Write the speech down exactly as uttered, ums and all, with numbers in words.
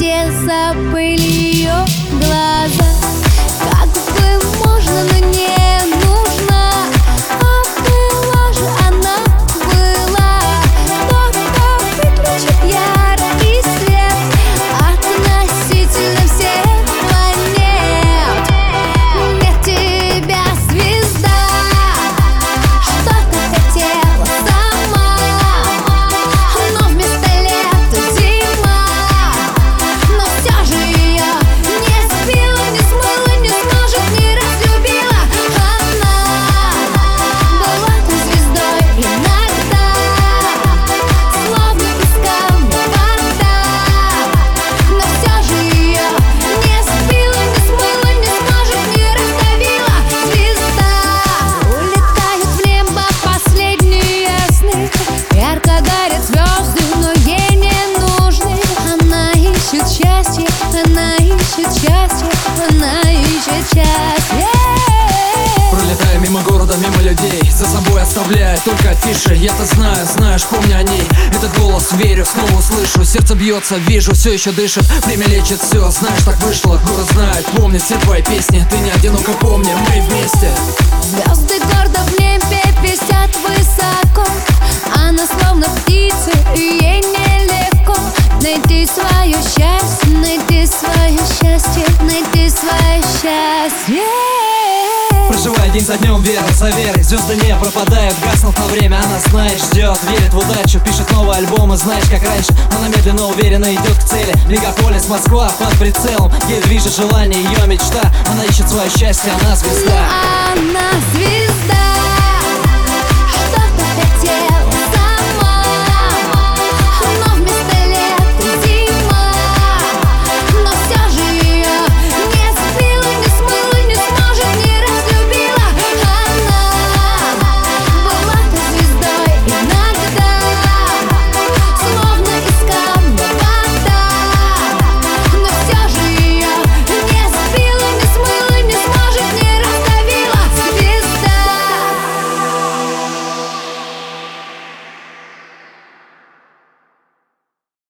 все забыли ее глаза. Как бы можно, но не нужно, а была же она, была. Кто-то выключит яркий свет относительно всех планет. Нет тебя, звезда, что ты хотела сама, но вместо лета зима. Но все же ее не сбила, не смыла, не сможет, не разлюбила. Она была той звездой иногда, словно из камня вода. Но все же ее не сбила, не смыла, не сможет, не раздавила. Звезда. Улетают в небо последние сны, ярко горят звезды, но ей не нужны. Она ищет счастье, она ищет счастье, она ищет счастье. Пролетая мимо города, мимо людей, за собой оставляя только афиши. Я-то знаю, знаешь, помню о ней. Этот голос верю, снова услышу. Сердце бьется, вижу, все еще дышит. Время лечит все, знаешь, так вышло. Город знает, помнит все твои песни. Ты не одиноко, помни, мы вместе. Звезды гордо в небе висят высоко. Она словно птица, и ей нелегко найти свое счастье, найти свое счастье, найти свое счастье. Проживая день за днем, вера за верой, звезды не пропадают, гаснут на время. Она знает, ждет, верит в удачу, пишет новый альбом, и знаешь, как раньше. Она медленно, уверенно идет к цели. Мегаполис, Москва под прицелом, ей движет желание, ее мечта. Она ищет свое счастье, она звезда. Она звезда.